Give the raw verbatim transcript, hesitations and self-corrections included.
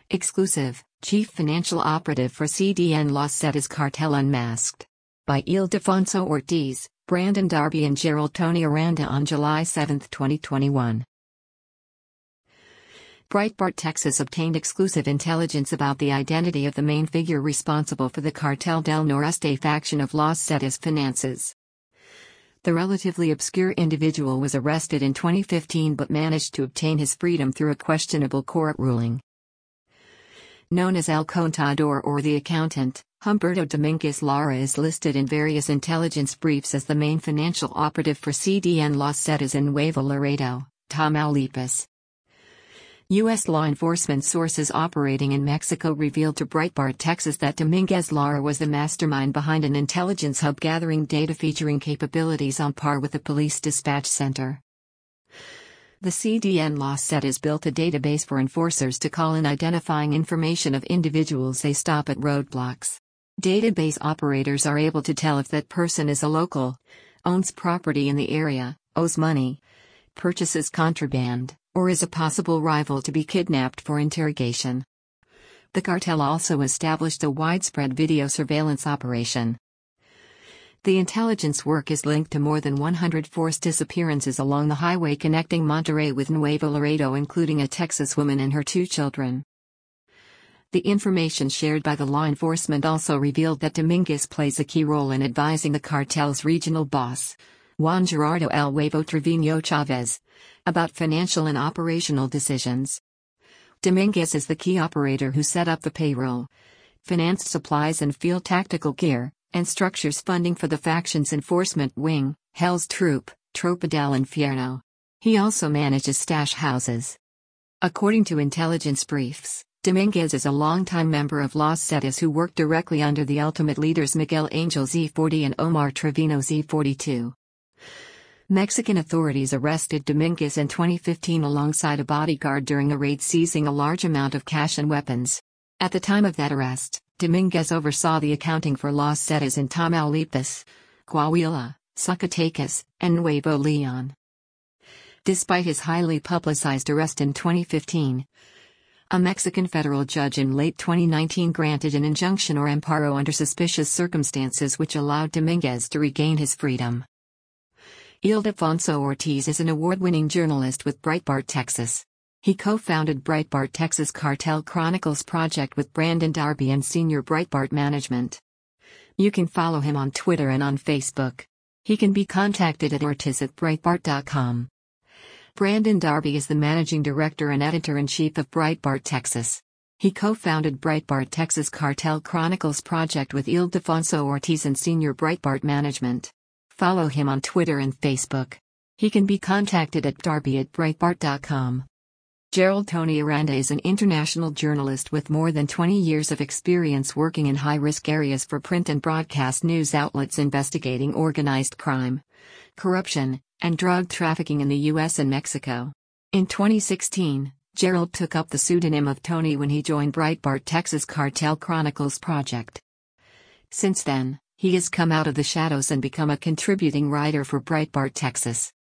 Exclusive, Chief Financial Operative for C D N Los Zetas Cartel Unmasked. By Ildefonso Ortiz, Brandon Darby and Gerald Tony Aranda on July seventh, twenty twenty-one. Breitbart Texas obtained exclusive intelligence about the identity of the main figure responsible for the Cartel del Noreste faction of Los Zetas finances. The relatively obscure individual was arrested in twenty fifteen but managed to obtain his freedom through a questionable court ruling. Known as El Contador or the Accountant, Humberto Dominguez Lara is listed in various intelligence briefs as the main financial operative for C D N Los Zetas in Nuevo Laredo, Tamaulipas. U S law enforcement sources operating in Mexico revealed to Breitbart Texas that Dominguez Lara was the mastermind behind an intelligence hub gathering data featuring capabilities on par with the police dispatch center. The C D N Los Zetas built a database for enforcers to call in identifying information of individuals they stop at roadblocks. Database operators are able to tell if that person is a local, owns property in the area, owes money, purchases contraband, or is a possible rival to be kidnapped for interrogation. The cartel also established a widespread video surveillance operation. The intelligence work is linked to more than one hundred forced disappearances along the highway connecting Monterrey with Nuevo Laredo, including a Texas woman and her two children. The information shared by the law enforcement also revealed that Dominguez plays a key role in advising the cartel's regional boss, Juan Gerardo El Huevo Trevino Chavez, about financial and operational decisions. Dominguez is the key operator who set up the payroll, financed supplies and field tactical gear, and structures funding for the faction's enforcement wing, Hell's Troop, Tropa del Infierno. He also manages stash houses. According to intelligence briefs, Dominguez is a longtime member of Los Zetas who worked directly under the ultimate leaders Miguel Angel Z forty and Omar Trevino Z forty-two. Mexican authorities arrested Dominguez in twenty fifteen alongside a bodyguard during a raid seizing a large amount of cash and weapons. At the time of that arrest, Dominguez oversaw the accounting for Los Zetas in Tamaulipas, Coahuila, Zacatecas, and Nuevo León. Despite his highly publicized arrest in twenty fifteen, a Mexican federal judge in late twenty nineteen granted an injunction or amparo under suspicious circumstances which allowed Dominguez to regain his freedom. Ildefonso Ortiz is an award-winning journalist with Breitbart Texas. He co-founded Breitbart Texas Cartel Chronicles project with Brandon Darby and senior Breitbart management. You can follow him on Twitter and on Facebook. He can be contacted at ortiz at breitbart dot com. Brandon Darby is the managing director and editor-in-chief of Breitbart Texas. He co-founded Breitbart Texas Cartel Chronicles project with Ildefonso Ortiz and senior Breitbart management. Follow him on Twitter and Facebook. He can be contacted at darby at breitbart dot com. Gerald Tony Aranda is an international journalist with more than twenty years of experience working in high-risk areas for print and broadcast news outlets investigating organized crime, corruption, and drug trafficking in the U S and Mexico. In twenty sixteen, Gerald took up the pseudonym of Tony when he joined Breitbart Texas Cartel Chronicles project. Since then, he has come out of the shadows and become a contributing writer for Breitbart Texas.